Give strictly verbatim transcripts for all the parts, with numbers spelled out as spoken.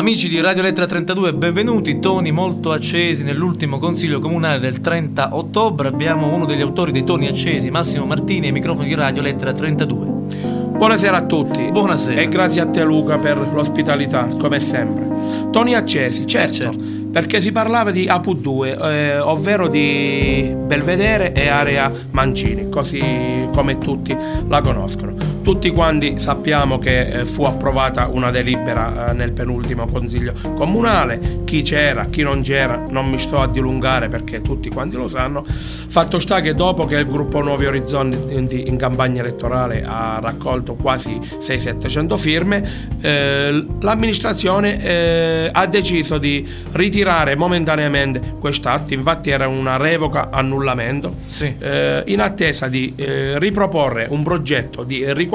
Amici di Radio Lettera trentadue, benvenuti. Toni molto accesi nell'ultimo consiglio comunale del trenta ottobre. Abbiamo uno degli autori dei toni accesi, Massimo Martini, ai microfoni di Radio Lettera trentadue. Buonasera a tutti. Buonasera. E grazie a te, Luca, per l'ospitalità, come sempre. Toni accesi, certo, certo. perché si parlava di A P U due, eh, ovvero di Belvedere e area Mancini, così come tutti la conoscono. Tutti quanti sappiamo che eh, fu approvata una delibera eh, nel penultimo consiglio comunale. Chi c'era, chi non c'era, non mi sto a dilungare perché tutti quanti lo sanno. Fatto sta che dopo che il gruppo Nuovi Orizzonti in campagna elettorale ha raccolto quasi sei settecento firme, eh, l'amministrazione eh, ha deciso di ritirare momentaneamente quest'atto. Infatti era una revoca annullamento, sì. eh, in attesa di eh, riproporre un progetto di riqualificazione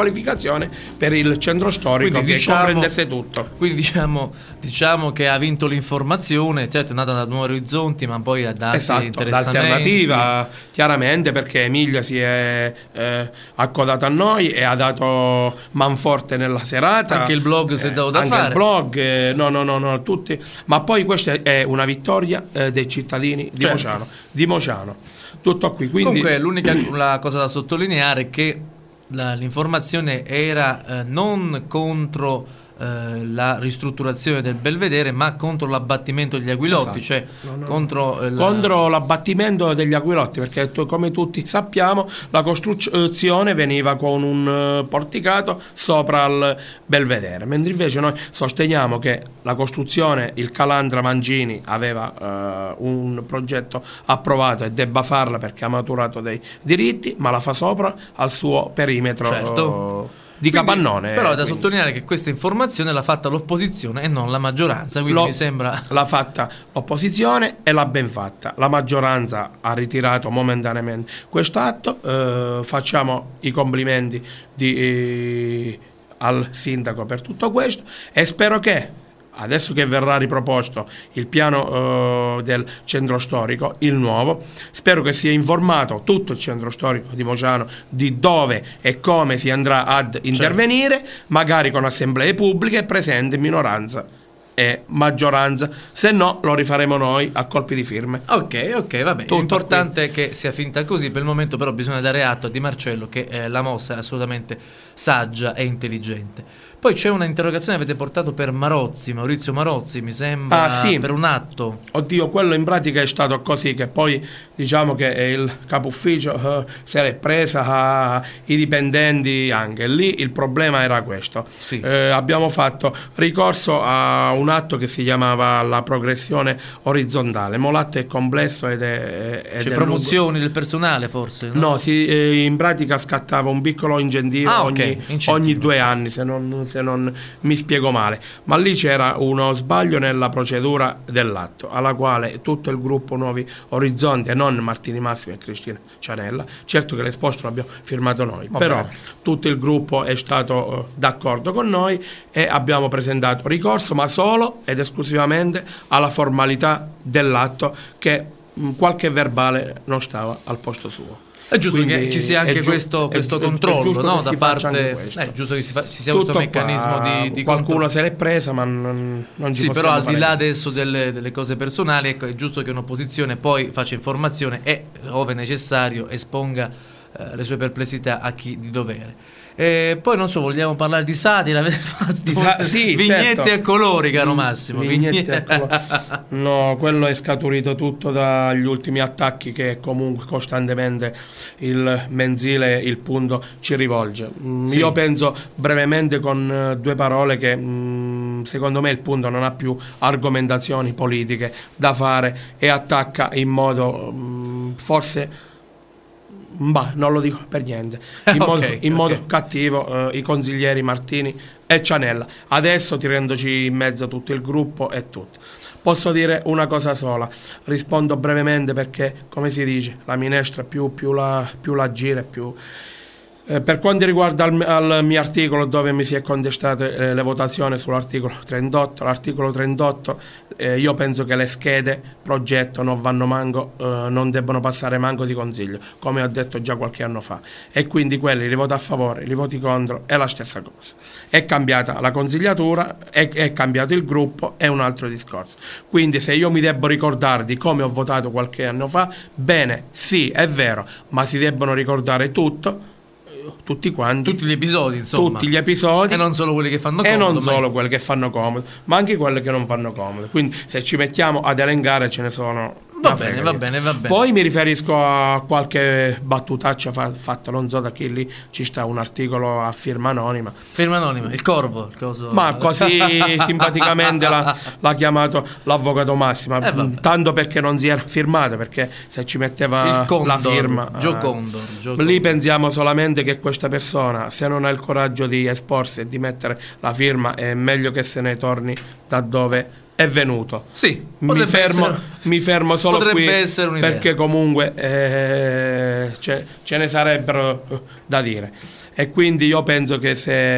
per il centro storico. Quindi, che diciamo, comprendesse tutto. Quindi diciamo, diciamo che ha vinto l'informazione, certo è nata da Nuovi Orizzonti, ma poi ha dato esatto, interessamenti. L'alternativa chiaramente, perché Emilia si è eh, accodata a noi e ha dato manforte nella serata. Anche il blog si è dato da anche fare. Anche il blog, eh, no no no no tutti. Ma poi questa è una vittoria eh, dei cittadini di certo. Mociano, di Mociano. Tutto qui. Quindi... Comunque l'unica la cosa da sottolineare è che La, l'informazione era eh, non contro eh, la ristrutturazione del Belvedere, ma contro l'abbattimento degli aquilotti, esatto. cioè no, no, contro, eh, la... contro l'abbattimento degli aquilotti, perché tu, come tutti sappiamo, la costruzione veniva con un uh, porticato sopra il Belvedere, mentre invece noi sosteniamo che la costruzione, il Calandra Mancini aveva uh, un progetto approvato e debba farla perché ha maturato dei diritti, ma la fa sopra al suo perimetro. Certo. Uh, di quindi, capannone. Però è da quindi. sottolineare che questa informazione l'ha fatta l'opposizione e non la maggioranza, quindi Lo, mi sembra... L'ha fatta l'opposizione e l'ha ben fatta. La maggioranza ha ritirato momentaneamente questo atto. Eh, facciamo i complimenti di, eh, al sindaco per tutto questo e spero che adesso che verrà riproposto il piano uh, del centro storico, il nuovo, spero che sia informato tutto il centro storico di Mociano di dove e come si andrà ad intervenire, certo. magari con assemblee pubbliche, presente minoranza e maggioranza, se no lo rifaremo noi a colpi di firme. Ok, ok, vabbè. Tutto l'importante è che sia finta così. Per il momento però bisogna dare atto a Di Marcello che eh, la mossa è assolutamente saggia e intelligente. Poi c'è una interrogazione che avete portato per Marozzi, Maurizio Marozzi, mi sembra, ah, sì. per un atto. Oddio, quello in pratica è stato così, che poi diciamo che il capo ufficio uh, se l'è presa, uh, i dipendenti anche. Lì il problema era questo. Sì. Eh, abbiamo fatto ricorso a un atto che si chiamava la progressione orizzontale. Mo l'atto è complesso ed è... Ed C'è è promozioni lungo. del personale forse? No, no si, eh, in pratica scattava un piccolo incentivo ah, ogni, okay. incentivo. ogni due anni, se non... se non mi spiego male, ma lì c'era uno sbaglio nella procedura dell'atto, alla quale tutto il gruppo Nuovi Orizzonti e non Martini Massimo e Cristina Cianella, certo che l'esposto l'abbiamo firmato noi, Va però bene. tutto il gruppo è stato uh, d'accordo con noi e abbiamo presentato ricorso, ma solo ed esclusivamente alla formalità dell'atto, che mh, qualche verbale non stava al posto suo. È giusto Quindi che ci sia anche giu- questo, questo è, controllo, è no? Da parte, è giusto che si fa, ci sia Tutto questo meccanismo qua, di, di qualcuno controllo. se l'è presa, ma non, non ci sì, però al di là niente. adesso delle, delle cose personali, ecco, è giusto che un'opposizione poi faccia informazione e, ove necessario, esponga eh, le sue perplessità a chi di dovere. E poi non so, vogliamo parlare di satira? Avete fatto di sa- sì, vignette certo. a colori, caro Massimo. Vignette a colori. No, quello è scaturito tutto dagli ultimi attacchi che comunque costantemente il mensile, il Punto, ci rivolge. Sì. Io penso brevemente con due parole che mh, secondo me il Punto non ha più argomentazioni politiche da fare e attacca in modo mh, forse... Ma non lo dico per niente, in modo, okay, in okay. modo cattivo, eh, i consiglieri Martini e Cianella, adesso tirandoci in mezzo tutto il gruppo e tutto. Posso dire una cosa sola, rispondo brevemente perché, come si dice, la minestra più, più, la, più la gira più... Eh, per quanto riguarda il, al mio articolo dove mi si è contestate eh, le votazioni sull'articolo trentotto, l'articolo trentotto eh, io penso che le schede progetto non vanno manco, eh, non debbono passare manco di consiglio, come ho detto già qualche anno fa, e quindi quelli li voti a favore, li voti contro, è la stessa cosa. È cambiata la consigliatura, è, è cambiato il gruppo, è un altro discorso. Quindi se io mi devo ricordare di come ho votato qualche anno fa, bene, sì, è vero, ma si debbono ricordare tutto, tutti quanti, tutti gli episodi, insomma, tutti gli episodi, e non solo quelli che fanno comodo, e non ma solo quelli che fanno comodo, ma anche quelli che non fanno comodo. Quindi se ci mettiamo ad elencare ce ne sono. Va bene, va bene, va bene. Poi mi riferisco a qualche battutaccia fa- fatta, non so da chi, lì ci sta un articolo a firma anonima. Firma anonima, il corvo. Il coso... Ma così simpaticamente l'ha, l'ha chiamato l'avvocato Massimo, eh, tanto perché non si era firmato, perché se ci metteva il Condor, la firma... Gio eh, Condor, Gio lì Condor. pensiamo solamente che questa persona, se non ha il coraggio di esporsi e di mettere la firma, è meglio che se ne torni da dove è venuto. Sì, mi fermo, essere, mi fermo solo qui essere un'idea, perché comunque eh, ce, ce ne sarebbero da dire, e quindi io penso che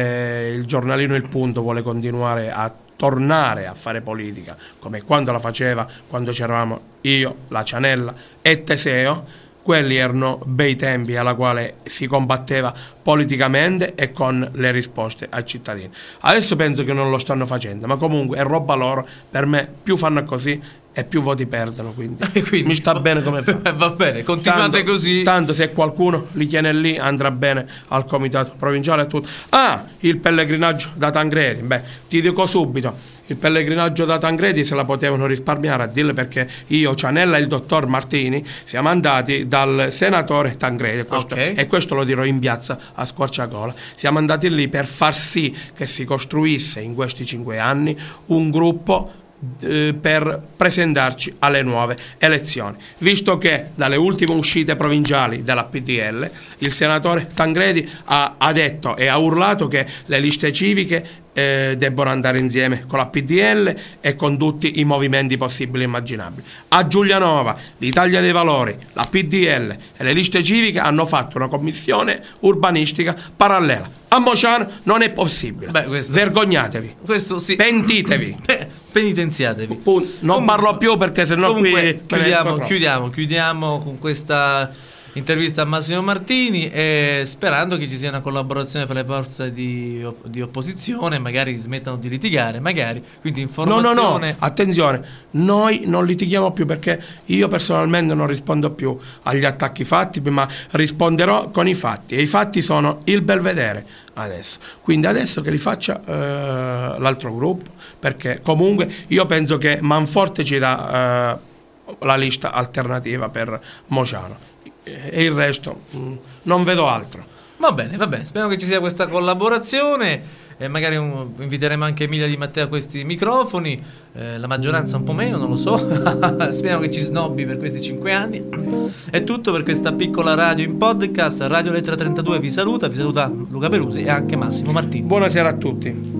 se il giornalino Il Punto vuole continuare a tornare a fare politica come quando la faceva, quando c'eravamo io, la Cianella e Teseo, quelli erano bei tempi alla quale si combatteva politicamente e con le risposte ai cittadini. Adesso penso che non lo stanno facendo, ma comunque è roba loro. Per me più fanno così e più voti perdono, quindi, quindi mi sta bene come fa. Va bene, continuate tanto, così. Tanto se qualcuno li tiene lì andrà bene al comitato provinciale e tutto. Ah, il pellegrinaggio da Tangredi, beh, ti dico subito, il pellegrinaggio da Tangredi se la potevano risparmiare, a dirle, perché io, Cianella e il dottor Martini siamo andati dal senatore Tangredi, questo, okay. e questo lo dirò in piazza a squarciagola, siamo andati lì per far sì che si costruisse in questi cinque anni un gruppo eh, per presentarci alle nuove elezioni, visto che dalle ultime uscite provinciali della P D L il senatore Tangredi ha, ha detto e ha urlato che le liste civiche Eh, debbono andare insieme con la P D L e con tutti i movimenti possibili e immaginabili. A Giulianova l'Italia dei Valori, la P D L e le liste civiche hanno fatto una commissione urbanistica parallela. A Mociano non è possibile. Beh, questo, vergognatevi, questo sì. pentitevi, penitenziatevi. non comunque, parlo più perché sennò qui chiudiamo, chiudiamo, chiudiamo con questa intervista a Massimo Martini, e sperando che ci sia una collaborazione fra le forze di, di opposizione, magari smettano di litigare, magari, quindi informazione. No, no, no, attenzione, noi non litighiamo più, perché io personalmente non rispondo più agli attacchi fatti, ma risponderò con i fatti, e i fatti sono il Belvedere adesso, quindi adesso che li faccia eh, l'altro gruppo, perché comunque io penso che Manforte ci dà eh, la lista alternativa per Mociano, e il resto mh, non vedo altro. Va bene, va bene, speriamo che ci sia questa collaborazione, e magari un, inviteremo anche Emilia Di Matteo a questi microfoni, eh, la maggioranza un po' meno, non lo so. Speriamo che ci snobbi per questi cinque anni. È tutto per questa piccola radio in podcast. Radio Lettera trentadue vi saluta, vi saluta Luca Perusi e anche Massimo Martini. Buonasera a tutti.